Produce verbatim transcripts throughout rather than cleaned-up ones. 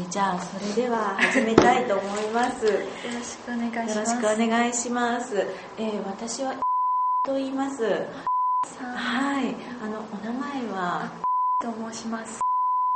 じゃあそれでは始めたいと思います。よろしくお願いします。 よろしくお願いします。えー、私はと言います。はい。あのお名前はと申します。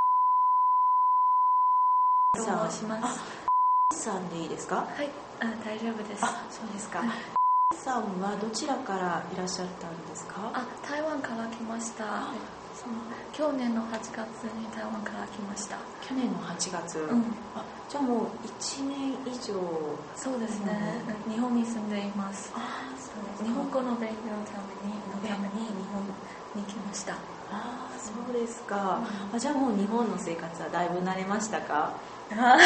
と申します。 さんでいいですか？ はい。あ、大丈夫です。 あ、そうですか。はい、さんはどちらからいらっしゃったんですか？ あ、台湾から来ました。その去年のはちがつに台湾から来ました。 去年のはちがつ、 うん、 あ、じゃあもういちねん以上。 そうですね、うん、日本に住んでいます。 あ、そうですか。 日本語の勉強のためにのために日本に来ました。 あ、そうですか。うん、あ、じゃあもう日本の生活はだいぶ慣れましたか？ 大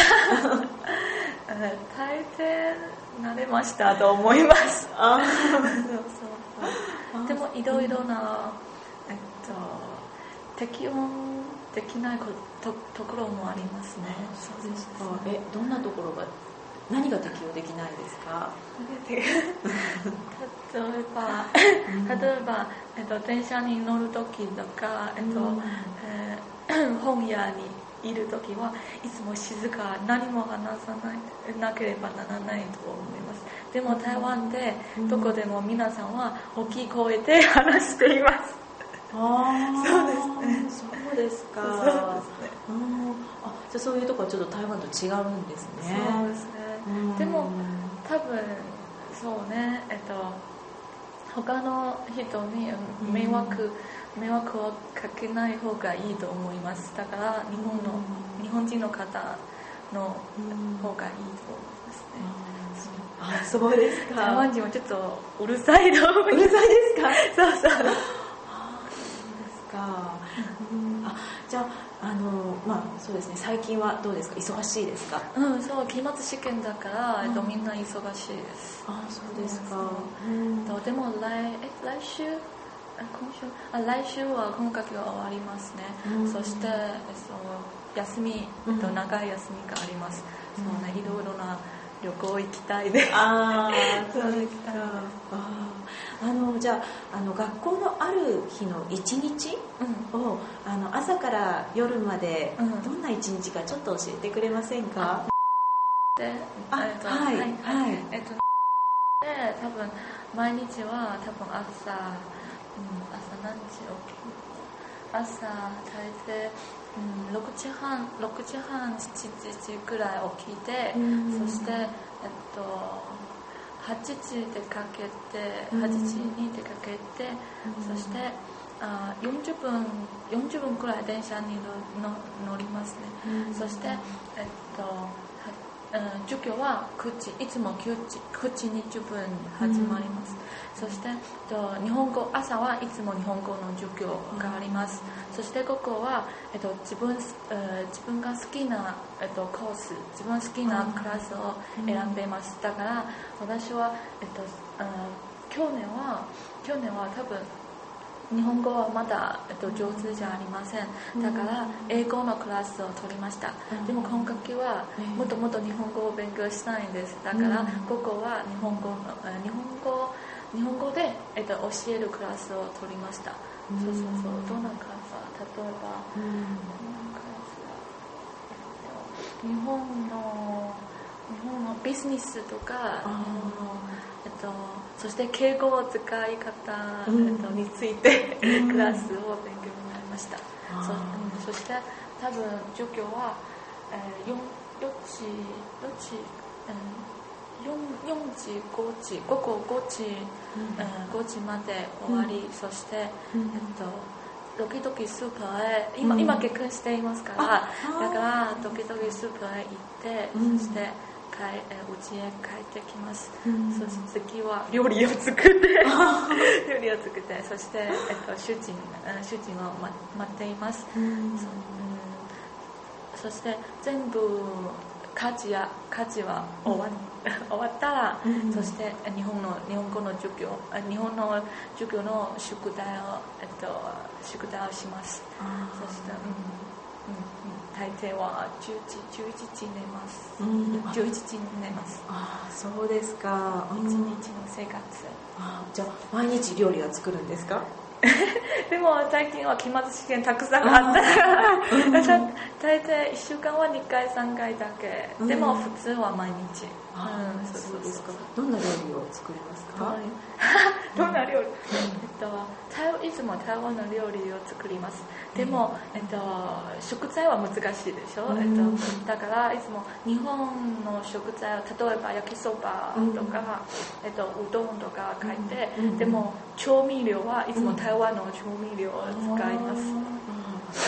抵慣れましたと思います。あそうそうそう。でもいろいろな、えっと、適応できない と, ところもありますね。 そうですか。え、どんなところが、何が適応できないですか？ 例えば、例えば、えっと、電車に乗るときとか、えっとえー、本屋にいるときはいつも静か、何も話さないなければならないと思います。でも台湾でどこでも皆さんは大きい声で話しています。 あ、 そうですね。 そうですか。そうですね。うん、あ、じゃあそういうところはちょっと台湾と違うんですね。 そうですね。でも多分そうね、えっと他の人に迷惑、うん、迷惑をかけない方がいいと思います。だから日本の、うん、日本人の方の方がいいと思いますね。 うん、あ、そうですか。 台湾人はちょっとうるさいと思います。 うるさいですか？ そうそう。 あ、そうですか。うん、あ、じゃあ、あの、まあそうですね。最近はどうですか？忙しいですか？ うん、そう、期末試験だから、えっと、みんな忙しいです。 あ、そうですか。 うん、でも来、え、来週、あ、今週、あ、来週は今学期が終わりますね。うん、そして、えっと、休み、えっと、長い休みがあります。うん、そうね、いろいろな旅行行きたいです。 ああ、そうですか。あ、あの、じゃあ、あの学校のある日の一日を、うん、あの朝から夜までどんな一日かちょっと教えてくれませんか？ うん、で、 あ、 えっと、 はい、はい、はい、 えっと、で、多分毎日は多分朝、うん、朝何時起きる？朝大抵、うん、ろくじはん、ろくじはん、しちじくらい起きて、うん、そして、えっと、はちじ出かけて、はちじに出かけて、うん、そしてあよんじゅっぷん、よんじゅっぷんくらい電車にの乗りますね。うん、そして、えっと、うん、授業はくじ、いつもくじ、くじにじゅっぷん始まります。うん、そして、日本語、朝はいつも日本語の授業があります。うん、そして午後は、えっと、自分、えー、自分が好きな、えっと、コース、自分好きなクラスを選べます。だから、私は、えっと、去年は、去年は多分、日本語はまだ、えっと、上手じゃありません。だから英語のクラスを取りました。でも今学期はもっともっと日本語を勉強したいんです。だから午後は日本語の日本語日本語で、えっと、教えるクラスを取りました。そうそうそう。どんなクラスは例えば、どんなクラスは、えっと、日本の日本のビジネスとか、日本の、えっと、そして敬語を使い方、うん、えっと、について、うん、クラスを勉強になりました。そ, うん、そして多分授業は、えー、よじ、よじ、うん、よんじ、ごじ、午後ごじ、うん、ごじまで終わり、うん、そして、うん、えっと時々スーパーへ 今,、うん、今結婚していますから、だから時々スーパーへ行って、うん、そして帰え家へ帰ってきます。うん、そして次は料理を作って料理を作ってそして、えっと、主人主人を待っています。うん、そ, うん、そして全部家事や家事は終 わ,、うん、終わったら、うん、そして日本の日本語の授業日本の授業の宿題を、えっと、宿題をします。そして、うんうん、大抵はじゅういちじ寝ます。うん、じゅういちじ寝ます。 ああ、そうですか。 一日の生活。 あ、じゃあ毎日料理は作るんですか？ でも最近は期末試験たくさんあったから大体いっしゅうかんはにかいさんかいだけ、でも普通は毎日。 うん、そうですか。どんな料理を作りますか？ どんな料理、えっと、いつも台湾の料理を作ります。でも、えっと、食材は難しいでしょ、えっと、だからいつも日本の食材を例えば焼きそばとか、えっと、うどんとか書いて、でも調味料はいつも台湾の調味料を使います。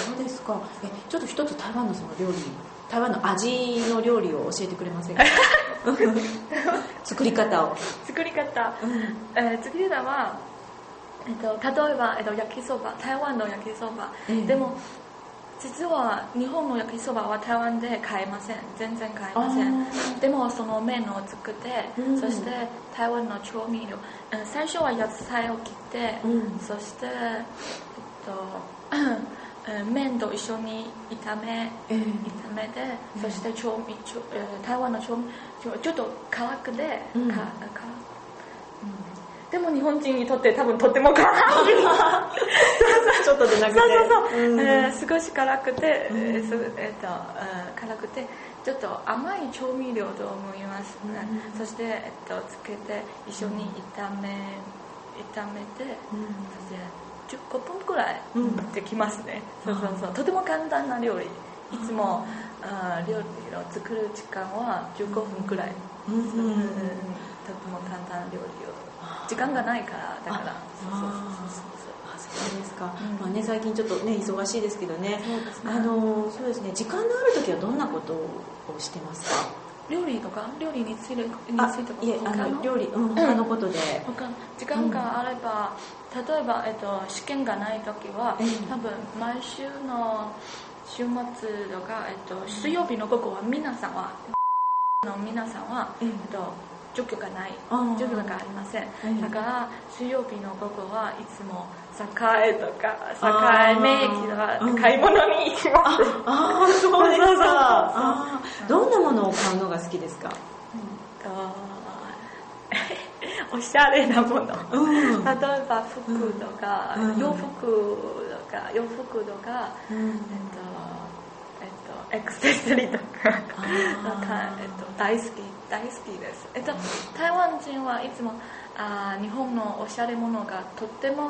そうですか。え、ちょっと一つ台湾のその料理、台湾の味の料理を教えてくれませんか？作り方を。 作り方、えー、作り方は、えっと、例えば、えっと、焼きそば、台湾の焼きそば、えー、でも実は日本の焼きそばは台湾で買えません。全然買えません。でもその麺を作って、うん、そして台湾の調味料、最初は野菜を切って、うん、そして、えっと麺と一緒に炒め、えー、炒めて、そして調味、えー、台湾の調味ちょっと辛くで、うん、かかうん、でも日本人にとって多分とっても辛いちょっとでなくて、 そうそうそう、うん、えー、少し辛くて、うん、えーえーとえー、辛くてちょっと甘い調味料と思います、ね、うん、そして、えー、とつけて一緒に炒め炒めて、うん、そしてじゅっぷんくらいできますね、うん、そうそうそう、とても簡単な料理。いつもあ料理を作る時間はじゅうごふんくらい、うんうんうん、とても簡単な料理を時間がないからだからそうですか、うん、まあね、最近ちょっとね忙しいですけどね、そうですね、あのそうですね、時間のある時はどんなことをしてますか？ 料理とか料理についてについていえ、あの料理、うん、他のことで、 うん、時間があれば、うん、例えば、えっと、試験がない時は、うん、多分毎週の週末とか、えっと、水曜日の午後は皆さんはの皆さんは、うん、えっと、授業がない授業がありません、うん、だから水曜日の午後はいつも栄とか栄名駅とか買い物に行きます。 ああ、そうですか。どんなものを買うのが好きですか？ うん、おしゃれなもの、うん、例えば服とか、うん、洋服とか洋服とか、うん、えっとエクセサリーとかなんか、えっと、大好き大好きです、えっと、台湾人はいつもあ日本のおしゃれものがとっても、うん、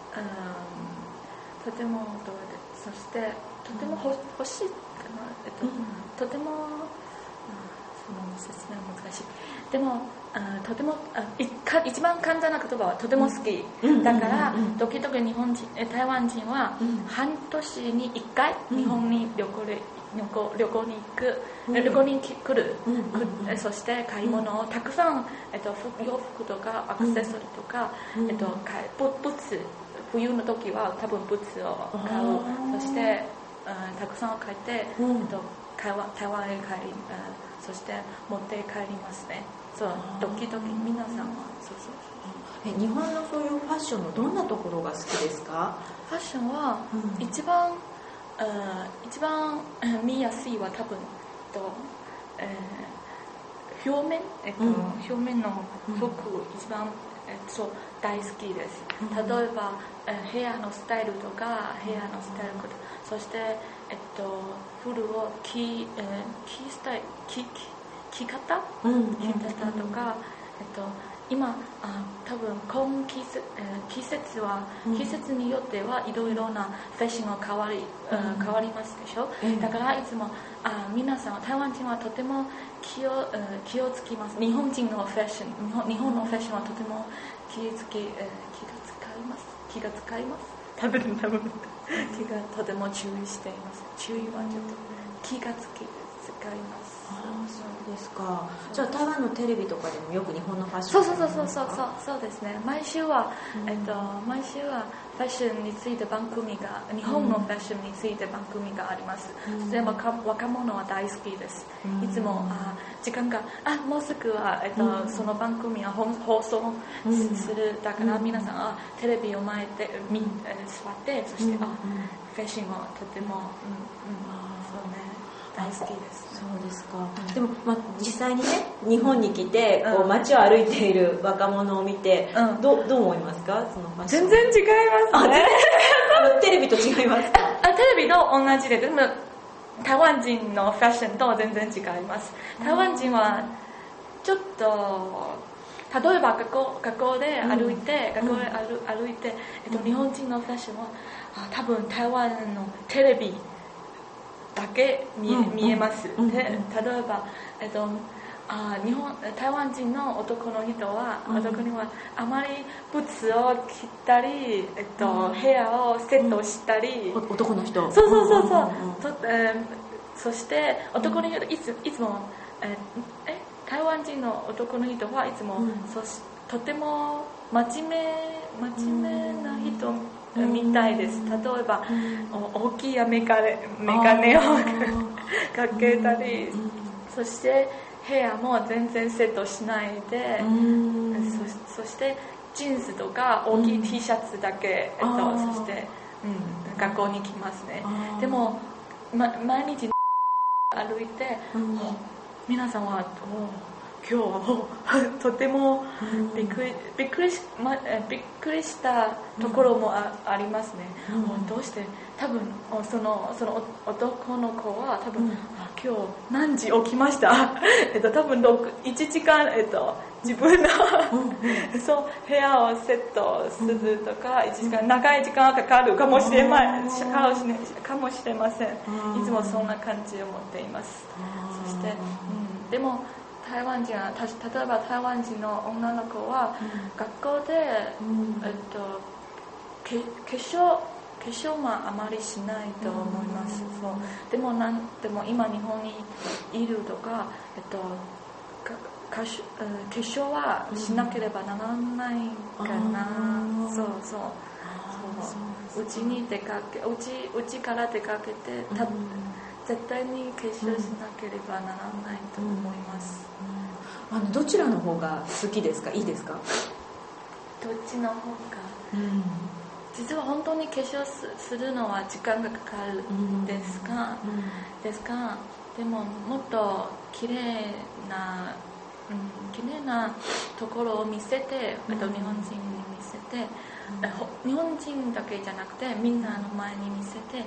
とてもどうでそしてとてもほ欲しいかな、えっと、うん、とても、うん、その説明難しい。でもあとてもあいか一番簡単な言葉はとても好き、うん、だから、うん、時々日本人台湾人は半年にいっかい日本に旅行で旅行, 旅行に行く、うん、旅行に来る、うんうんうん、そして買い物をたくさん、えっと、洋服とかアクセサリーとか、うんえっと、買いブツ冬の時は多分ブツを買う、そして、うん、たくさん買って、うんえっと、台湾へ帰り、うん、そして持って帰りますね。そう時々皆さんはそうそうそう。え日本のそういうファッションのどんなところが好きですか？ ファッションは一番、うん一番見やすいは多分と、えー、表面、えっとうん、表面の服、うん、一番、えっと、大好きです、うん、例えば、えー、ヘアのスタイルとかヘアのスタイルとか、そして、えっと、フルを着、えー、着スタイル着着方、うん、着方とか、えっと今あ多分今季節、えー、季節は、うん、季節によってはいろいろなファッションが変わり、うん、変わりますでしょ、うん、だからいつもあ皆さん台湾人はとても気を、うん、気をつきます。日本人のファッション日本、日本のファッションはとても気をつけ、えー、気が使います気が使います多分多分気がとても注意しています。注意はちょっと気がつき使います。 ああ、そうですか。じゃあ台湾のテレビとかでもよく日本のファッションそうそうそうそうそうそうですね。毎週は、うん、えっと毎週はファッションについて番組が日本のファッションについて番組があります。うん、それは若者は大好きです。うん、いつもあ時間があもうすぐはえっと、うん、その番組は放送する、だから皆さんあテレビを前で見座ってそして、あファッションはとても、うんうん、そうね。 大好きです。 そうですか。うん、でも、まあ、実際にね日本に来て、うん、こう街を歩いている若者を見て、うん、ど, どう思いますか？そのファッション。 全然違いますね。 テレビと違いますか？ あ、テレビと同じで、でも台湾人のファッションと全然違います。台湾人はちょっと例えば学校、学校で歩いて、うん、学校で 歩, 歩いて、えっと、日本人のファッションは多分台湾のテレビだけ 見, え、うん、見えます、うん、で例えば、えっと、あ日本台湾人の男の人は、うん、男にはあまりブツを着たり、えっとうん、ヘアをセットしたり、 うん、男の人そうそうそうそう、うんうんうん、えー、そして男の人いつ、いつも、ええ台湾人の男の人はいつも、うん、そしとても真面目真面目な人みたいです。例えば、うん、大きいメガネ、メガネをかけたり、うん、そしてヘアも全然セットしないで、うん、そ, そしてジーンズとか大きい T シャツだけ、えっと、そして、うん、学校に来ますね。でも、ま、毎日歩いて、うん、皆さんは今日とてもびっくり、びっくりし、ま、びっくりしたところも あ,、うん、ありますね、うん、どうして多分その、その男の子は多分、うん、今日何時起きましたえっと多分いちじかん、えっと、自分の、うん、そう部屋をセットするとか、うん、いちじかん長い時間かかるかもしれません、かもしれません。いつもそんな感じを持っています。そして、うん、でも台湾人は例えば台湾人の女の子は、うん、学校で、うんえっと、化粧化粧はあまりしないと思います、うん、そうでもなんでも今日本にいるとか、えっと、かかし化粧はしなければならないかな、うん、そうそうそううちに出かけうちうちから出かけてた、うん絶対に化粧しなければならないと思います、 うんうん、あのどちらの方が好きですか？いいですか？ どっちの方が、うん、実は本当に化粧 す, するのは時間がかかるですが、うんうん、ですがでももっと綺麗な、うん、綺麗なところを見せて、うん、日本人に見せて、うん、日本人だけじゃなくてみんなの前に見せて、うん、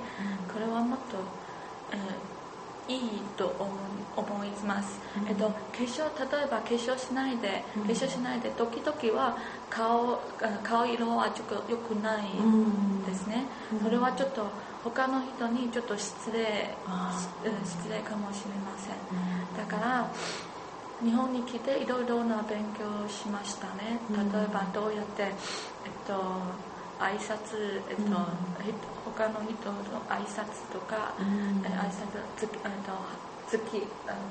これはもっとえー、いいと思思います、うんえっと、化粧例えば化粧しないで、うん、化粧しないで時々は 顔, 顔色はちょっと良くないですね、うん、それはちょっと他の人にちょっと失礼、うん、失礼かもしれません、うん、だから日本に来ていろいろな勉強をしましたね。例えばどうやって、えっと挨拶、えっとうん、他の人の挨拶とか、うん、挨拶つき、えっと、つき、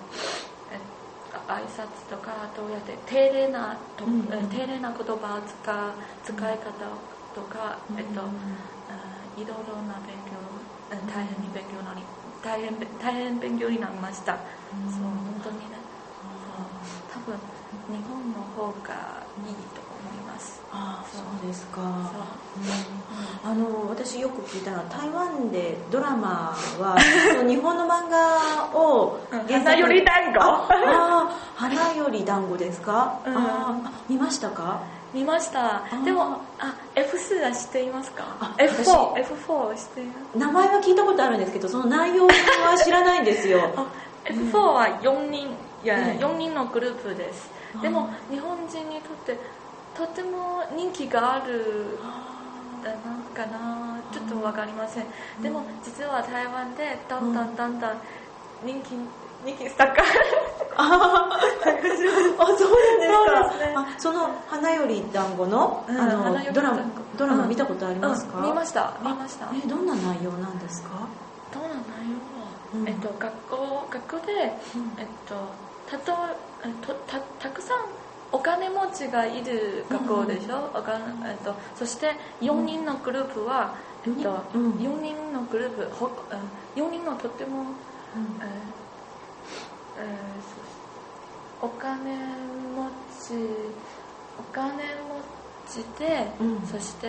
挨拶とかどうやって丁寧なと、うん、丁寧な言葉を使使い方とか、うん、えっと、いろいろな勉強、大変に勉強なり、大変大変勉強になりました。うん、そう本当にね、そう多分日本の方がいいと。 ああそうですか、うん、あの私よく聞いたのは台湾でドラマは日本の漫画を花より団子ああ花より団子ですか、うん、ああ見ましたか？ 見ました。でもあ エフツー は知っていますか？あ エフフォー エフフォー 知っています。 名前は聞いたことあるんですけどその内容は知らないんですよエフフォー はよにんいや、うん、よにんのグループです。でも日本人にとってとても人気があるだなかなちょっと分かりません。でも実は台湾でだんだんだんだん人気人気高いああそうなんですか。そうですね。あその花より団子の、うん、あのドラマドラマ見たことありますか？ うん、見ました見ました。 えどんな内容なんですか？ どんな内容は、うん、えっと学校学校で、うん、えっとたとたたたくさんお金持ちがいる学校でしょ、うんえっと、そしてよにんのグループは、うんえっとうん、よにんのグループほよにんのとても、うんえーえー、お金持ちお金持ちで、うん、そして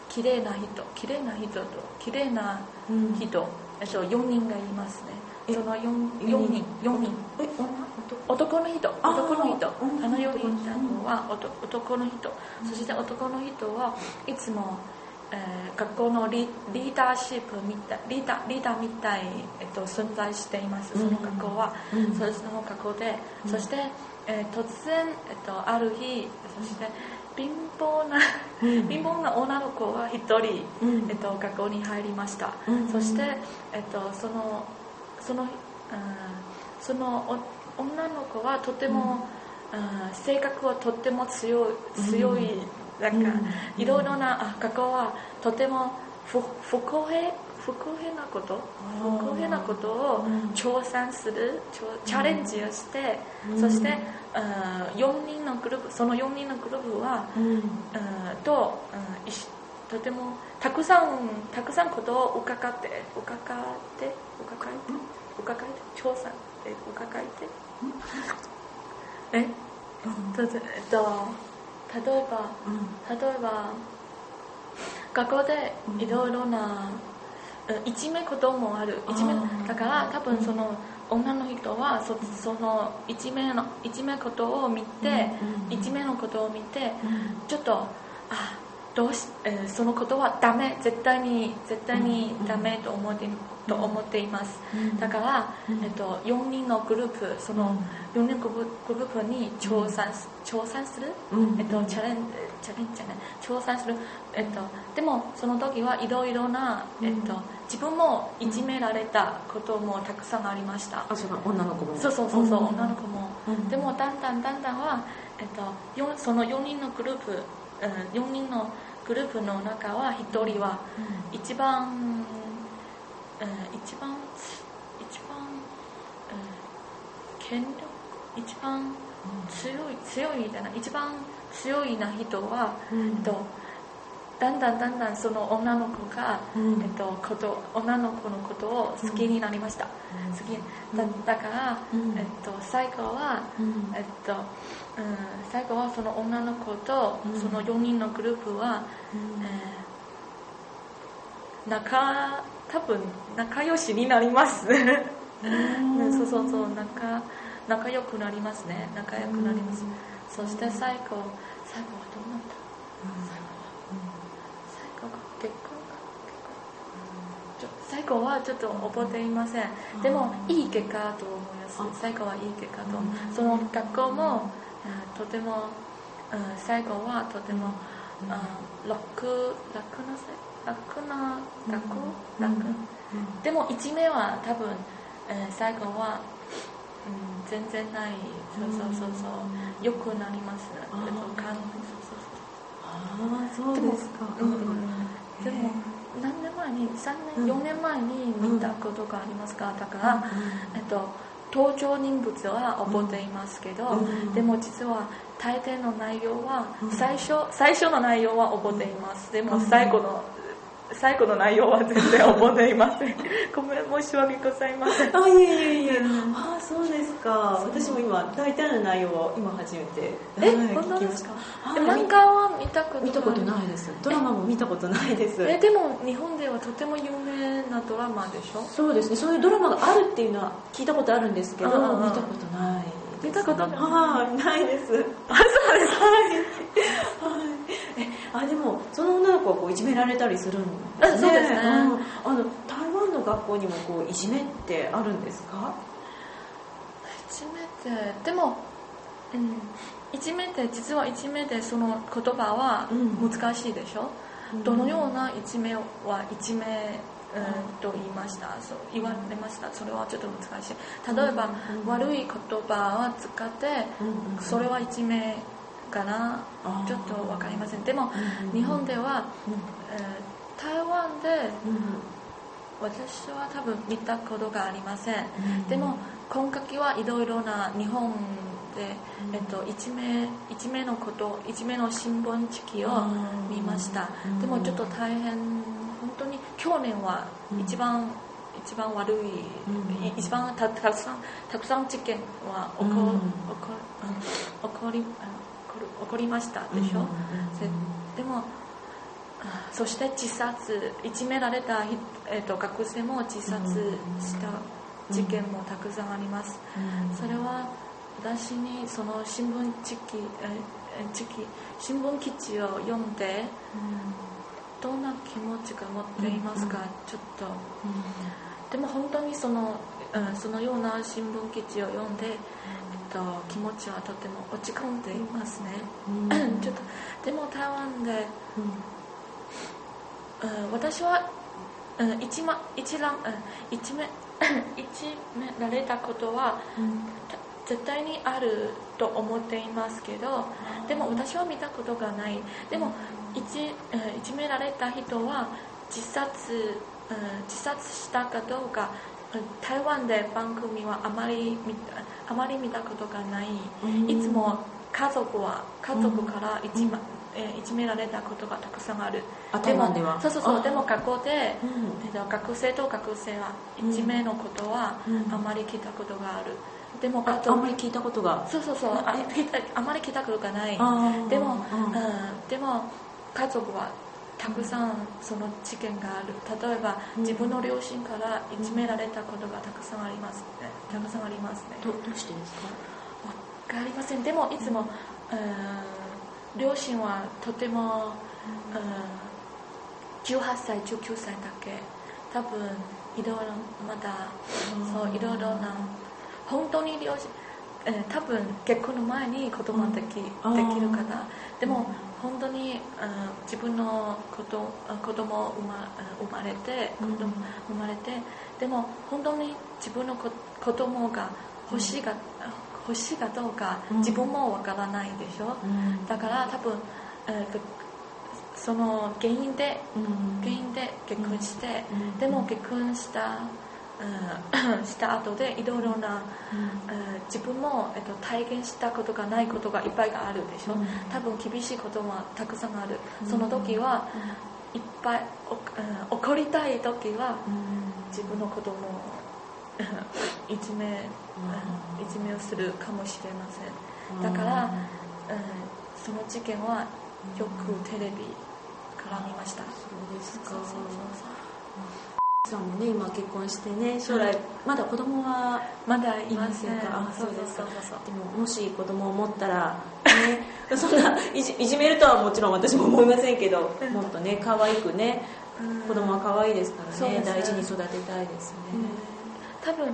綺麗な人綺麗な人と綺麗な人、うん、えっと、よにんがいますね。その 4, 4人4人え男の人男の人あのよにんは男の人、うん、そして男の人はいつも、えー、学校の リ, リーダーシップみたいリーダーリーダーみたい、えっと、存在しています。その学校は、うん、その学校で、うん、そして、えー、突然、えっと、ある日そして貧乏な、うん、貧乏な女の子が一人、うん、えっと、学校に入りました、うん、そして、えっと、そのその、うん、その女の子はとても、うん、性格はとても強い、強い、なんか、いろいろな、学校はとても不公平、不公平なこと、不公平なことを挑戦する、チャレンジをして、そして、うん、よにんのグループ、そのよにんのグループは、うん、と、うん、とてもたくさんたくさんことを伺って伺って伺って伺って調査で伺ってえ、うん、とえっと例えば、うん、例えば学校でいろいろな、うん、いじめこともあるいじめだから多分その女の人は そ, そのいじめのいじめことを見て、うん、いじめのことを見て、うん、ちょっとあどうし、えー、そのことはダメ絶対に絶対にダメと思って、うん、と思っています、うん、だから、うんえっと、よにんのグループそのよにんのグループに挑戦、うん、挑戦する、うんえっと、チャレンチャレンジじゃない挑戦する、えっと、でもその時はいろいろな、えっと、自分もいじめられたこともたくさんありました。 あ、そうか、女の子もそうそうそうそう、うん、女の子も、うん、でもだんだんだんだんは、えっと、そのよにんのグループ、うん、よにんのグループの中はひとりは一番、うん、一番一番、うん、権力一番強い強いじゃない一番強いな人は、うんえっと、だんだんだんだんその女の子が、うんえっと、こと女の子のことを好きになりました、うん、好き だ, だから、うんえっと、最後は、うんえっとうん、最後はその女の子とそのよにんのグループは、うんえー、仲多分仲良しになりますうんそうそうそう 仲, 仲良くなりますね仲良くなります、うん、そして最後最後はどうなった、うん、最後は、うん、最後が結婚か結婚、うん、最後はちょっと覚えていません、うん、でもいい結果と思います。最後はいい結果と思う、うん、その学校も、うん、とても、うん、最後はとても、うん、楽楽な楽な楽楽、うん、でもいじめは多分、えー、最後は、うん、全然ないそうそうそうそうよくなります、うん、そうそうそうああそうですか、 うんうん、でも何年前にさんねん、うん、よねんまえに見たことがありますか、だから、うんえっと、登場人物は覚えていますけど、うん、でも実は大抵の内容は最初、最初の内容は覚えています、でも最後の最後の内容は全然覚えていませんごめん申し訳ございませんあいえいえいえ、うん、あそうですか。私も今大体の内容を今初めてえ、はい、本当ですか。漫画は見たことない見たことないです。ドラマも見たことないです。 えでも日本ではとても有名なドラマでしょ。 そうですね、そういうドラマがあるっていうのは聞いたことあるんですけど見たことない見たことないはいないです。あそうですはいえあでもその女の子はこういじめられたりするんですね。あそうですね、うん、 あの台湾の学校にもこういじめってあるんですか。 いじめってでも、うん、いじめって実はいじめでその言葉は難しいでしょ、うん、どのようないじめはいじめ、うん、と言いましたそう言われました。それはちょっと難しい。例えば、うん、悪い言葉を使って、うん、それはいじめかなちょっと分かりません。でも、うん、日本では、うんえー、台湾で、うん、私は多分見たことがありません、うん、でも今回はいろいろな日本で、うんえっと、いじめいじめのこといじめの新聞記を見ました、うん、でもちょっと大変本当に去年は一番、うん、一番悪い、うん、一番た, たくさんたくさん事件は起こ、うん、起こ, 起こり起こりましたでしょ、うん、でもそして自殺、いじめられた、えー、と学生も自殺した事件もたくさんあります。それは私にその新聞記事、えー、新聞記事を読んで、どんな気持ちが持っていますか、ちょっと。でも本当にその、うん、そのような新聞記事を読んで、えっと、気持ちはとても落ち込んでいますね。ちょっとでも台湾で、うん、私は、うん、一ま一覧、うん、一め一められたことは、うん、絶対にあると思っていますけど、でも私は見たことがない。でもいじ、いじめられた人は自殺、うん、自殺したかどうか、台湾で番組はあまり見た、あまり見たことがない。いつも家族は家族からいじ、うんえー、いじめられたことがたくさんある。 あ、台湾では。 そうそうそう。でも学校で、うん、学生と学生はいじめのことはあまり聞いたことがある。でもあ、あんまり聞いたことが。 そうそうそう。あ, あまり聞いたことがない。でも、うん、でも家族はたくさんその事件がある。例えば、うん、自分の両親からいじめられたことがたくさんありますね。たくさんありますね。 ど, どうしてですか？ わかりません。でもいつも、うん両親はとても、うん、じゅうはっさい、じゅうきゅうさいだけ、多分いろいろまだ、そういろいろな本当に両親、えー、多分結婚の前に子供でき、できる方、でも本当に、うん、自分の子供子供生ま生まれて子供生まれて、でも本当に自分の子子供が欲しいが、欲しいかどうか自分もわからないでしょ、うん、だから多分、えー、その原因で、うん、原因で結婚して、うん、でも結婚した、うん、した後でいろいろな、うんえー、自分も、えー、と体験したことがないことがいっぱいあるでしょ、うん、多分厳しいことはたくさんある、うん、その時は、いっぱい、うん、怒りたい時は、うん、自分の子供をいじめ、うん、いじめをするかもしれません。だから、うん、その事件はよくテレビから見ました。 そうですか。そうそうそうさんもね、今結婚してね、将来、うん、まだ子供はまだいませんか？ あ、そうですか。でももし子供を持ったら、ね、そんないじ、いじめるとはもちろん私も思いませんけど、もっとね可愛くね、うん、子供は可愛いですからね、大事に育てたいですね。うん多分、うん、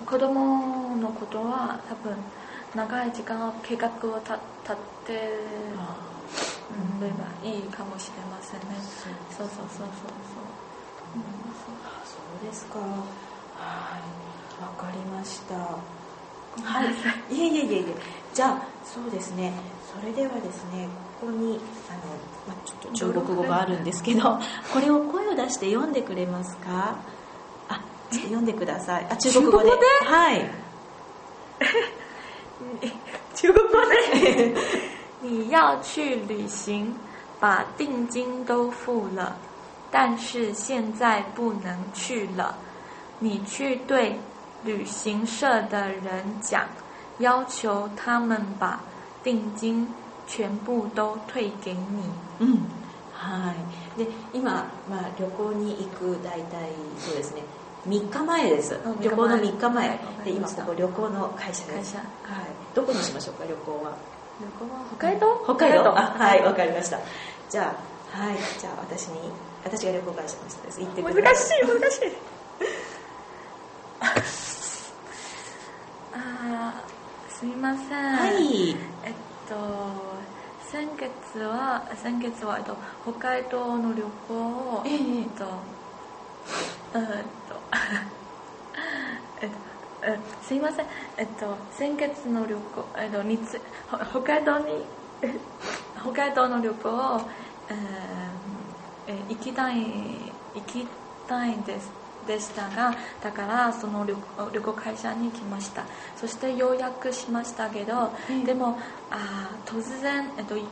子供のことは多分長い時間を計画を立てればいいかもしれませんね。そうそうそうそうそう。 うん、そうですか。はい、わかりました。はい。いえいえいえいえ。じゃあそうですね。それではですね、ここにあの、まあ、ちょっと中国語があるんですけど、これを声を出して読んでくれますか？読んでください。あ、中国語で。はい。 中国語で。你要去旅行，把定金都付了，但是现在不能去了。你去对旅行社的人讲，要求他们把定金全部都退给你。 うん。はい。で、今、まあ、旅行に行く大体そうですね。みっかまえです。旅行のみっかまえで、今ここ旅行の会社です。はい。どこにしましょうか、旅行は。 旅行は北海道？ 北海道。あ、はい、わかりました。じゃあ、はい、じゃあ私に私が旅行会社の人です。行ってください。 難しい難しい。あ、すみません。 はい。 えっと先月は先月はえっと北海道の旅行を、えー、えっと。えっとえっとえすいません、えっと、先月の旅行、えっと、につ北海道に北海道の旅行を、えー、え行きたい行きたいんですでしたが、だからその旅旅行会社に来ました。そして予約しましたけど、うん、でもあ突然、えっとうん、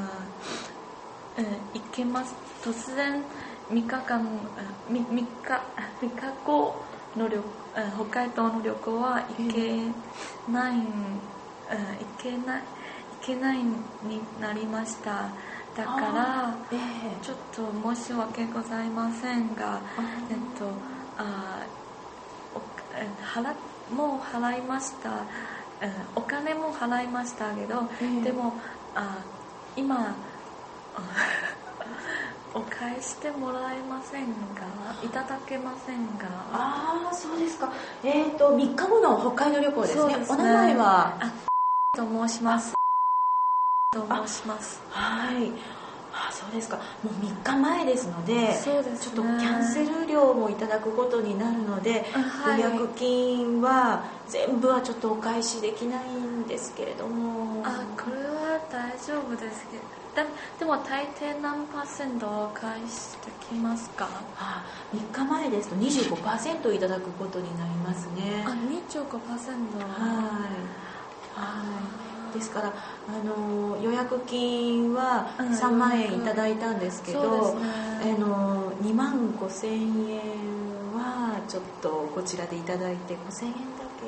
行けます突然みっかかん、みっか、みっかごの旅北海道の旅行は行けない、うん、行けない、行けないになりました。 だからえー、 ちょっと申し訳ございませんが、えっとあお払もう払いました、お金も払いましたけど、えー、でもあ今お返してもらえませんが、いただけませんが。 ああ、そうですか。えっとみっかごの北海道旅行ですね。ですね、お名前はあと申しますと申します。 はい。あ、そうですか。もうみっかまえですので、 そうですね、 ちょっとキャンセル料もいただくことになるので、はい、予約金は全部はちょっとお返しできないんですけれども。 あ、これは大丈夫ですけど、で, でも大抵何パーセントお返しできますか？ あ、みっかまえですと にじゅうごパーセント いただくことになりますね。 あ、にじゅうごパーセント。 はい。はい。ですから、あの予約金はさんまんえんいただいたんですけど、うんね、あのにまんごせんえんはちょっとこちらでいただいてごせんえんだ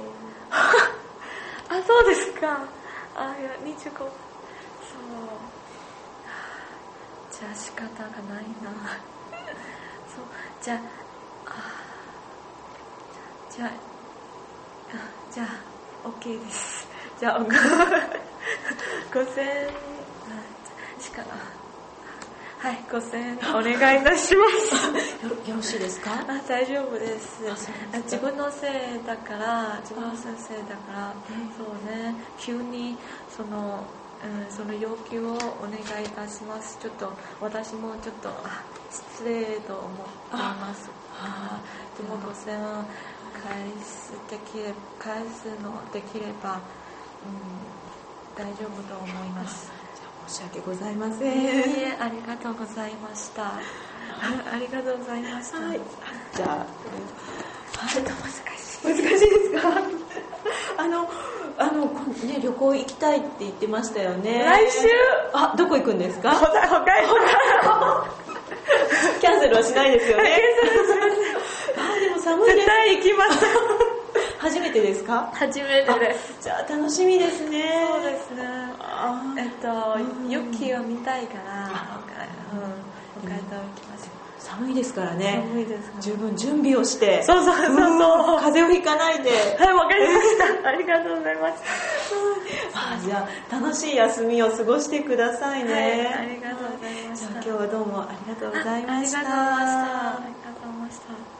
けあ、そうですか。あ、いやにじゅうご、そう、じゃあ仕方がないなそう、じゃあ、じゃあじゃあ OK です。じゃあごせんしかはい、ごせんえんお願いいたしますよ, よろしいですか？ あ、大丈夫です。自分のせいだから自分の先生だからそうね、急にその、うん、その要求をお願いいたします。ちょっと私もちょっとあ失礼と思っています。あでもごせんえん返すできれ返すのできれば、うん、大丈夫と思います。 申し訳ございません。 いえいえ、ありがとうございました。ありがとうございました。はい、 じゃあ、 ちょっと難しい。 難しいですか？あのあのね、旅行行きたいって言ってましたよね。 来週？ あ、どこ行くんですか？ 北海道。 キャンセルはしないですよね。 キャンセルしません。あ、でも寒いです。 絶対行きます。 初めてですか？ 初めてです。 じゃあ楽しみですね。 そうですね。えっと、雪を見たいから、うん、北海道行きます。 寒いですからね。 寒いです。 十分準備をして。 そうそうそうそう。 風邪をひかないで。 はい、わかりました。ありがとうございます。 あ、じゃあ楽しい休みを過ごしてくださいね。 はい、ありがとうございました。 今日はどうもありがとうございました。 ありがとうございました。ありがとうございました。